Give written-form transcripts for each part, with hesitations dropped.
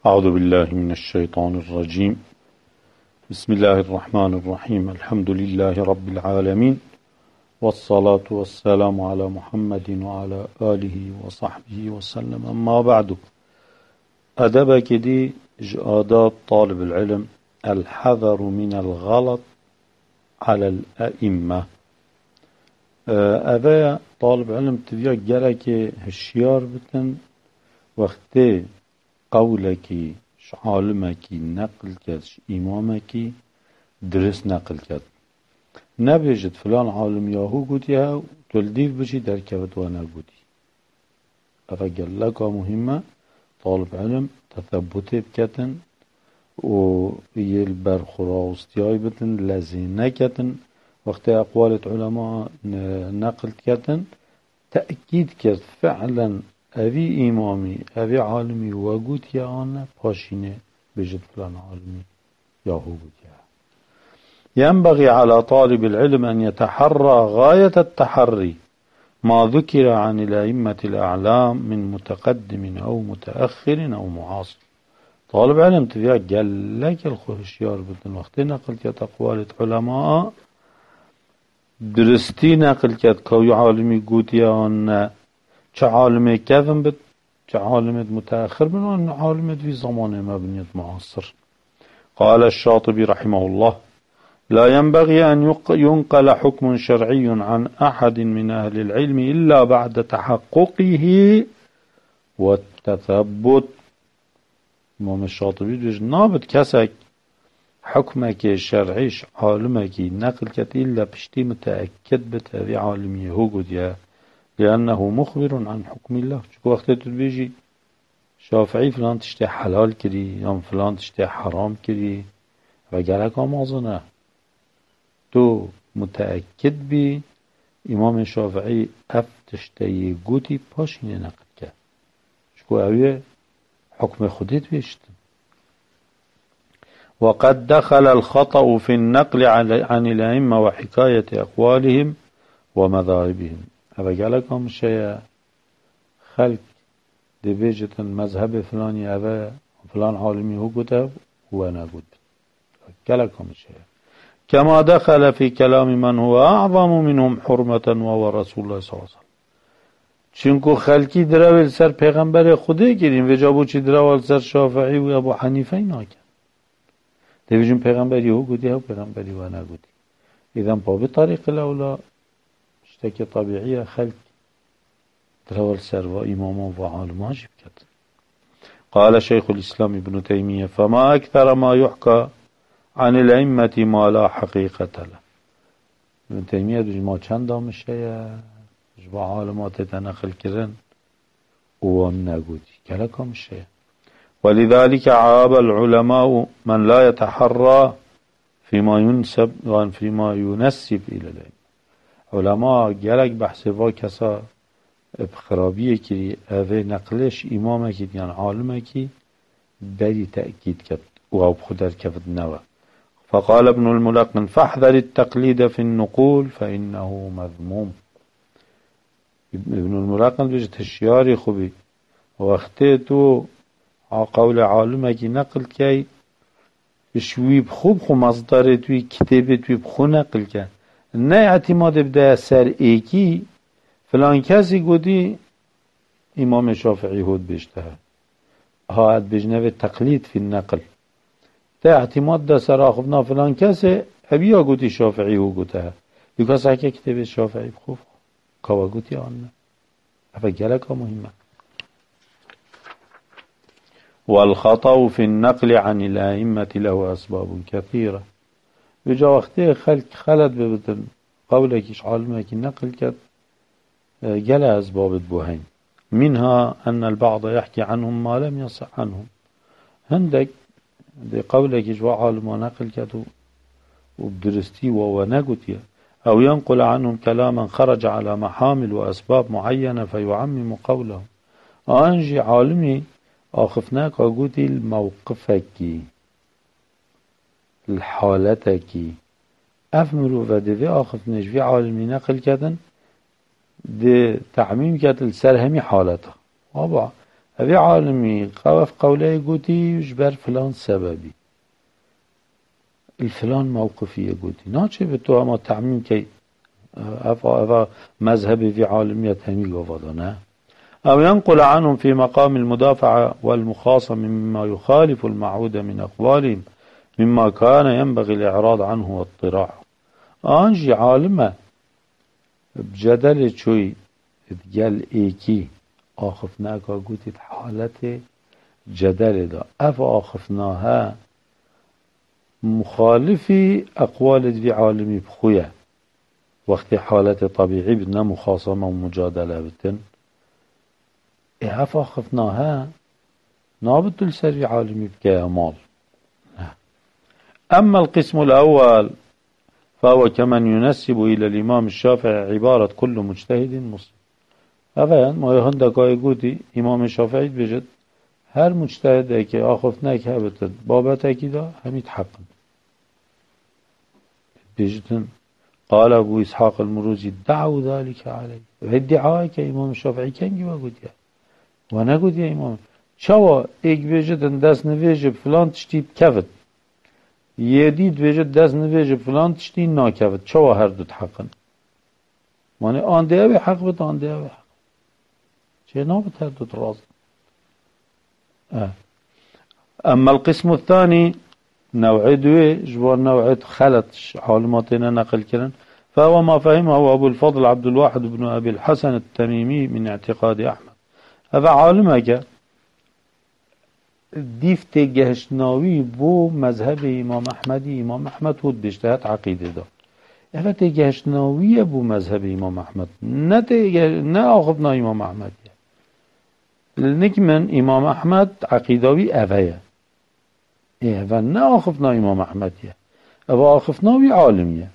أعوذ بالله من الشيطان الرجيم. بسم الله الرحمن الرحيم. الحمد لله رب العالمين، والصلاة والسلام على محمد وعلى آله وصحبه وسلم. أما بعد، أدبك دي آداب طالب العلم الحذر من الغلط على الأئمة. أبا طالب علم تبيع جلك هشيار بتن وقتي قولك عالمك نقل كد إمامك درس نقل كد نبيجد فلان عالم ياهو قوتيها تلديف بشي در كبت وانا قوتي. أفقال لك مهمة طالب علم تثبتي بكتن ويلبر خراوستياي بتن لزينة كتن وقت أقوال علماء نقل كتن تأكيد كد فعلا أبي إمامي أبي عالمي وقوت يا أنا باشيني بجد فلان عالمي ياهو قوت يا. ينبغي على طالب العلم أن يتحرى غاية التحري ما ذكر عن الأئمة الأعلام من متقدم أو متأخر أو معاصر. طالب علم تبيع قال لك الخشيار بدن وقت نقل كت أقوال علماء درستي نقل كت كوي عالمي قوت يا أنا عالم كذب بد عالم متأخر من وأن عالم في زمان مبنية معاصر. قال الشاطبي رحمه الله: لا ينبغي أن ينقل حكم شرعي عن أحد من أهل العلم إلا بعد تحققه والتثبت. إمام الشاطبي بيقول نابد كسك حكمك شرعيش عالمك نقل كت إلا بشتي متأكد بتابي عالمي هو قد يا، لأنه مخبر عن حكم الله. شكو وقت تبيجي شافعي فلان تشتي حلال كري يوم فلان تشتي حرام كري وقالك أمازنه تو متأكد بي إمام الشافعي أف تشتي قوتي باشين نقد كه. شكو أوي حكم خديت بيشت. وقد دخل الخطأ في النقل عن الأئمة وحكاية أقوالهم ومذاهبهم. أبا قالك هم شيء خلق دي بيجة مذهب فلاني أبا فلان عالمي هو قده وانا قد قالك هم شيء. كما دخل في كلام من هو أعظم منهم حرمة وهو رسول الله صلى الله عليه وسلم. چونكو خلقي دراول سر پیغمبر خوده گیریم و جابو چی دراول سر شافعي و ابو حنيفه ناکن. دي بيجون پیغمبری هو قده و پیغمبری وانا قده. اذن با بطريق الأولى اشتكي طبيعية خلق دراول سر و إماما و عالما جيب كت. قال شيخ الإسلام ابن تيمية: فما أكثر ما يحكى عن الأئمة ما لا حقيقة له. ابن تيمية ما چند دامشه جبا عالمات تنقل كرن وهم نقودي كلكم الشيء. ولذلك عاب العلماء من لا يتحرى فيما ينسب وفيما ينسب إلى العلم. علماء جلك بحثوا كسا بخرابية كي اوه نقلش امامه كي يعني عالمه كي بري تأكيد كت وهو بخدر كفت نوى. فقال ابن الملقن: فاحذر التقليد في النقول فإنه مذموم. ابن الملقن بيجت هشياري خوبي وقتي قول عالمه كي نقل كي شوي بخوب خو مصدر توي كتابه توي بخو نقل كي نه اعتماد بده سر ایکی فلان کسی گودی امام شافعی هود بشته هاد بجنب تقلید فی النقل ده اعتماد ده سر آخفنا فلان کسی ابیا گودی شافعی هود گوته یکا سحکه کتاب شافعی بخوب کوا گوتی آنه افا گلک مهمه. والخطأ في النقل عن الأئمة له أسباب كثيرة. يجا وقتي خلد ببتن قولك عالمك نقل كت جلا أسباب بوهين. منها أن البعض يحكي عنهم ما لم يصح عنهم. هندك دي قولك جوا عالم نقل كت وبدرستي ونقتي أو ينقل عنهم كلاما خرج على محامل وأسباب معينة فيعمم قوله. أنجي عالمي آخفناك أقولي الموقفك الحالتك أفمرو ودفي آخف نجفي عالمي نقل كدن ده تعميم كدن سر همي حالته وابا هذي عالمي قوف قولي قوتي يجبر فلان سببي الفلان موقفي قوتي ناچه بتو اما تعميم كي افا مذهبي في عالمية همي قفضنا أو ينقل عنهم في مقام المدافعة والمخاصمة مما يخالف المعهود من أقوالهم مما كان ينبغي الإعراض عنه واضطراعه آنجي عالمة بجدل شوي اتقال ايكي آخفناك قلت حالة جدل دا أفا آخفناها مخالفي أقوال في عالمي بخويا وقت حالة طبيعي بدنا مخاصمة ومجادلة بتن أفا آخفناها نابد السري عالمي بكيامال أما القسم الأول فهو كمن ينسب إلى الإمام الشافعي عبارة كل مجتهد مسلم أفا ما يهندك يقولي إمام الشافعي بجد هر مجتهد که آخفناك هبتد بابتك دا هميت حقا بجدن قال أبو إسحاق المروزي دعوا ذلك عليه ادعاء که إمام الشافعي كان جوا قد يا وانا قد يا إمام شوا ایک بجدن دست نویج فلان تشتید كفت يديد بجد دست نویج فلان تشتید ناكفت شوا هر دوت حقا ماني آن ده حق بت آن ده حق چه نابت هر دوت راز أما القسم الثاني نوع دوي جوار نوع خلط عالماتنا نقل كرن فهو ما فهمه أبو الفضل عبد الواحد بن أبي الحسن التميمي من اعتقاد أحمد هذا عالمك ديفت جهشناوي بو مذهب إمام أحمدي إمام أحمد هود بيجتهد عقيدة ده هذا تجهشناوي بو مذهب إمام أحمد نا آخفنا إمام أحمد لنك من إمام أحمد عقيدوي أفايا إيه نا آخفنا إمام أحمد أبا آخفناوي عالمية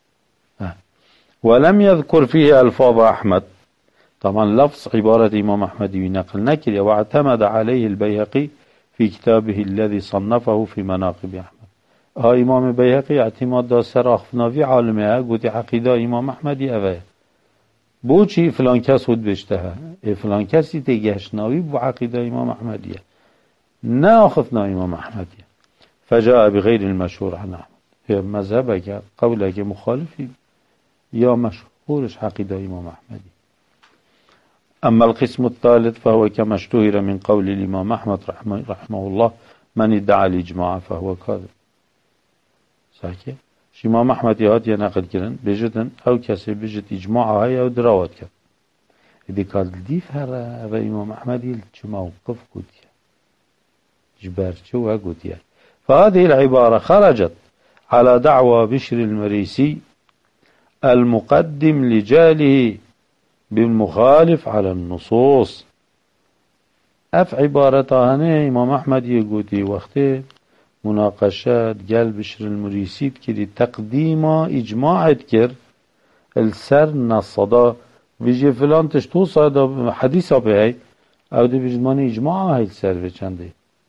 ولم يذكر فيه ألفاظ أحمد طبعا لفظ عبارة إمام أحمد نقل نكر واعتمد عليه البيهقي في كتابه الذي صنفه في مناقب أحمد إمام البيهقي اعتماد دا سر آخفناوي عالمية قلت عقيدة إمام أحمد أفايا بو چی فلان کس خود بشته فلان کسی تگهشناوی بو عقیده امام احمدیه نه آخفنا امام احمدیه فجاء بغير المشهور عن احمد مذهبك قولك مخالفی یا مشهورش عقیده امام احمدی اما القسم الثالث فهو كما اشتهر من قول الامام احمد رحمه الله من ادعى الاجماع فهو كاذب صحيح امام احمد یاد یا نقل کردن بجدن او کسی بجد اجماع های او دراوت کرد ایدی کال دیف هره و امام احمد یل چه موقف گوتیه جبرچه و گوتیه فهذه العبارة خرجت على دعوى بشر المريسي المقدم لجاله بالمخالف على النصوص اف عبارتها امام احمد يقولي وقته مناقشات قال بشر المريسي كري تقديم اجماع كر السر نصدا بيجي فلان تشتو صادا حديثه بهي او دي بجمان اجماع هاي السر بچنده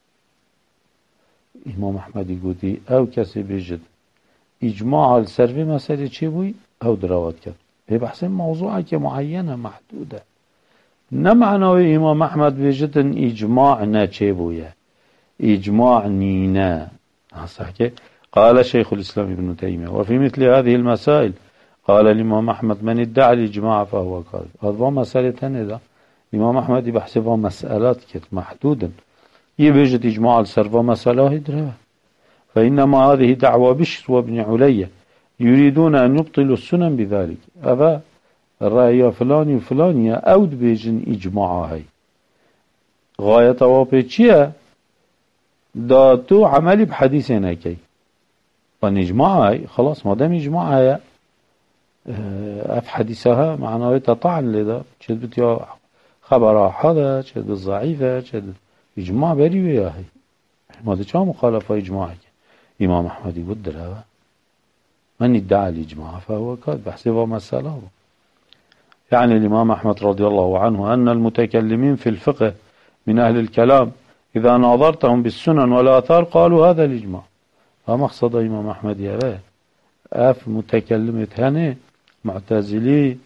امام احمد يقولي او كسي بيجد اجماع السر في مسألة چه بوي او دراوات كر هي بحث موضوعة معينة محدودة نمعنى امام احمد بيجد اجماع نا چه بوي إجماع نينا صحيح قال شيخ الإسلام ابن تيمية وفي مثل هذه المسائل قال الإمام أحمد من ادعى الإجماع فهو كاذب هذا مسألة ثانية الإمام أحمد بحسبها مسألات كت محدودا يبجد إجماع السرفة مسألة هدرها فإنما هذه دعوة بشر وابن عليا يريدون أن يبطلوا السنن بذلك هذا الرأي فلاني وفلانية أود بيجن إجماعها غاية وابيتشيا دا تو عملي بحديث نكي ونجمعها خلاص ما دام يجمعها اف حديثها معناه تطعن لذا شد بتيا خبر هذا شد ضعيفه شد اجماع بري وياهي ما ده چا مخالفه اجماع امام احمد يقول لها من ادعى الاجماع فهو كاذب بحسبه مساله يعني الامام احمد رضي الله عنه ان المتكلمين في الفقه من اهل الكلام إذا ناظرتهم بالسنن والآثار قالوا هذا الإجماع فمقصد إمام أحمد يا أف متكلمة هني معتزلي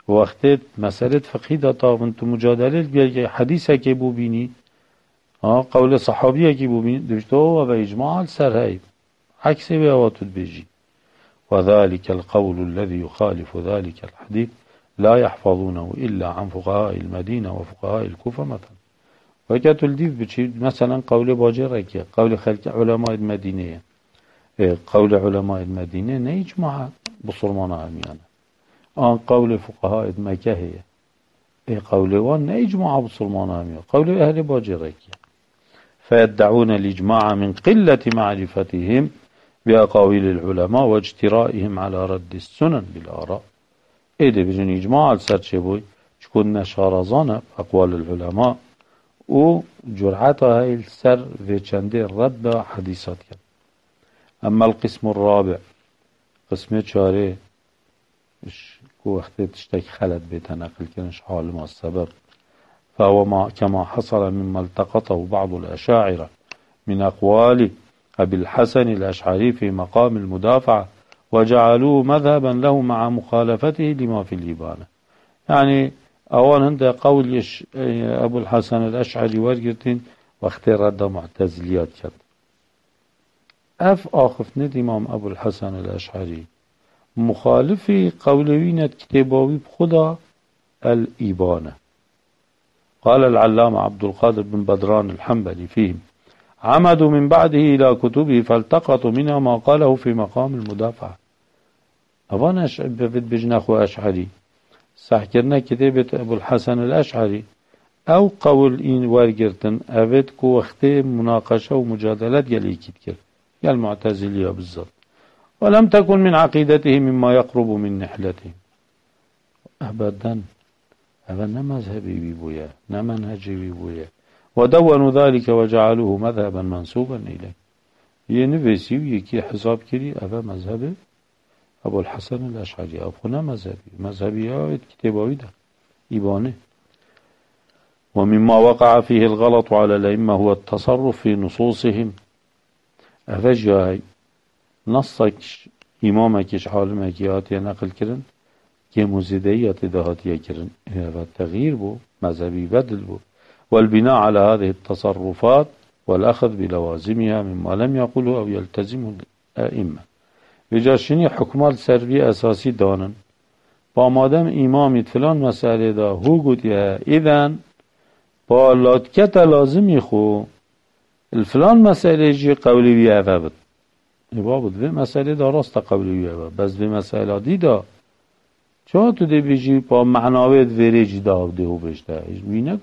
وقتی مسئله فقهی داتا و تو مجادله بیای حدیثه که بو بینی قول صحابیه که بو بینی دوشتو و اجماع سر هی عکس بیاواتود بیجی وذلك القول الذي يخالف ذلك الحديث لا يحفظونه إلا عن فقهاء المدينة وفقهاء الكوفة مثلا وكاتو الديف بشي مثلا قول باجرك قول خلق علماء المدينة قول علماء المدينة نيجمع بصرمان عميانا قول فقهاء مكة هي قول وان نيجمع بصرمان عميانا قول أهل باجرك فيدعون الإجماع من قلة معرفتهم بأقاويل العلماء واجترائهم على رد السنن بالآراء ده بجن إجماع السر چه بوي چكون نشارزانه أقوال العلماء و جرعتها هاي السر في چنده رد حديثات كان. أما القسم الرابع قسم چاره كو وقت تشتك خلط بتنقل كنش حال ما السبب فهو كما حصل مما التقطه بعض الأشاعرة من أقوال أبي الحسن الأشعري في مقام المدافعة وجعلوه مذهبا له مع مخالفته لما في الإبانة يعني أولا هند قول أبو الحسن الأشعري ورقتين وقت رد معتزليات كد آخف ند إمام أبو الحسن الأشعري مخالفي قولوين كتابوي بخدا الإبانة قال العلامة عبد القادر بن بدران الحنبلي فيهم عمدوا من بعده إلى كتبه فالتقطوا منها ما قاله في مقام المدافعة أبانا بفد بجناخو أشعري سحكرنا كتابة أبو الحسن الأشعري أو قول إن وارجرتن أفد كو وقته مناقشة ومجادلات يلي كتكر المعتزلية بالضبط ولم تكن من عقيدته مما يقرب من نحلته أبدا هذا مذهبي بيبويا منهجي بيبويا ودونوا ذلك وجعلوه مذهبا منسوبا إليه ينفسي ويكي حساب كري أبا مذهبه أبو الحسن الأشعري أبونا مذهبي كتابوي ده إبانه ومما وقع فيه الغلط على الأئمة هو التصرف في نصوصهم أفجاهي نصك إمامك حالمك ياتي نقل كرن كي مزيديات دهاتي كرن هذا التغيير بو مذهبي بدل بو والبناء على هذه التصرفات والأخذ بلوازمها مما لم يقوله أو يلتزمه الأئمة بجاشني حكمات سربي أساسي دانن با مادم إمامي فلان مسألة دا هو قد إذن با لاتكت لازمي خو الفلان مسألة جي قولي بي أفابد يبابد في مسألة دا راست قولي بي أفابد بس في مسألة دي دا چه تو دي بيجي با معناويت ويريجي دا ده هو بشتا بي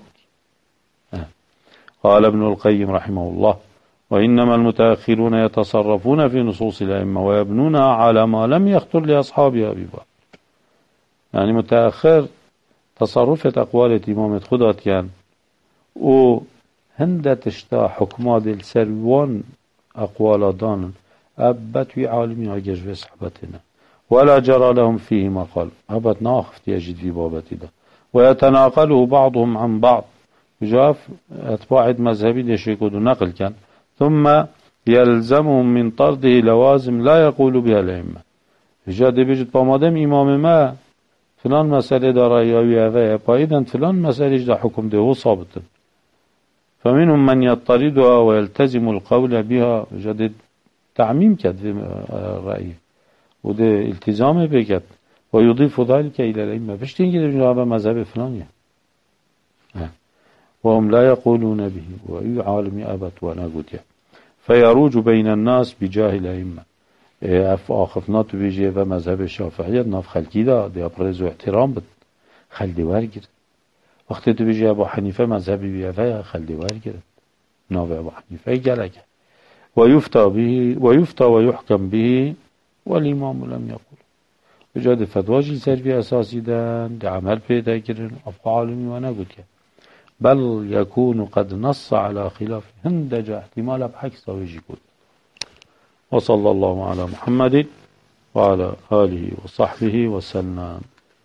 قال ابن القيم رحمه الله وإنما المتأخرون يتصرفون في نصوص الأئمة ويبنونها على ما لم يخطر لأصحابها ببال يعني متأخر تصرفت أقوال إمام خدات كان و هند تشتا حكمات السروان أقوال دان أبت عالمي عجج في صحبتنا ولا جرى لهم فيه ما قال أبت ناخفت يجد في بابتي ده ويتناقله بعضهم عن بعض جاف أتباع مذهبي لشيكود نقل كان ثم يلزمهم من طرده لوازم لا يقول بها الأئمة جاد بيجد بمادم إمام ما فلان مسألة دا رأيوية فيها فإذا فلان مسألة دا حكم ده هو صابت فمنهم من يطردها ويلتزم القول بها جاد تعميم كد في رأيه وده التزام بكد ويضيف ذلك إلى الأئمة بشتين كده بجد هذا مذهب فلانية وهم لا يقولون به وأي عالم أبت ونقود فيروج بين الناس بجاه الأئمة آخفنات بيجي و مذهب الشافعية ناف خلقي ده أبرز احترام بد خلدي ورقر وقت تو بيجي أبو حنيفة مذهبي بيفا خلدي ورقر ناف أبو حنيفة جلك ويفتى ويحكم به والإمام لم يقول بجاد فتواجي سربي أساسي ده عمل بيدا كرن أبقى عالمي ونقود بل يكون قد نص على خلاف هندج احتمال بحكس ويجي كود وصلى الله على محمد وعلى آله وصحبه وسلم.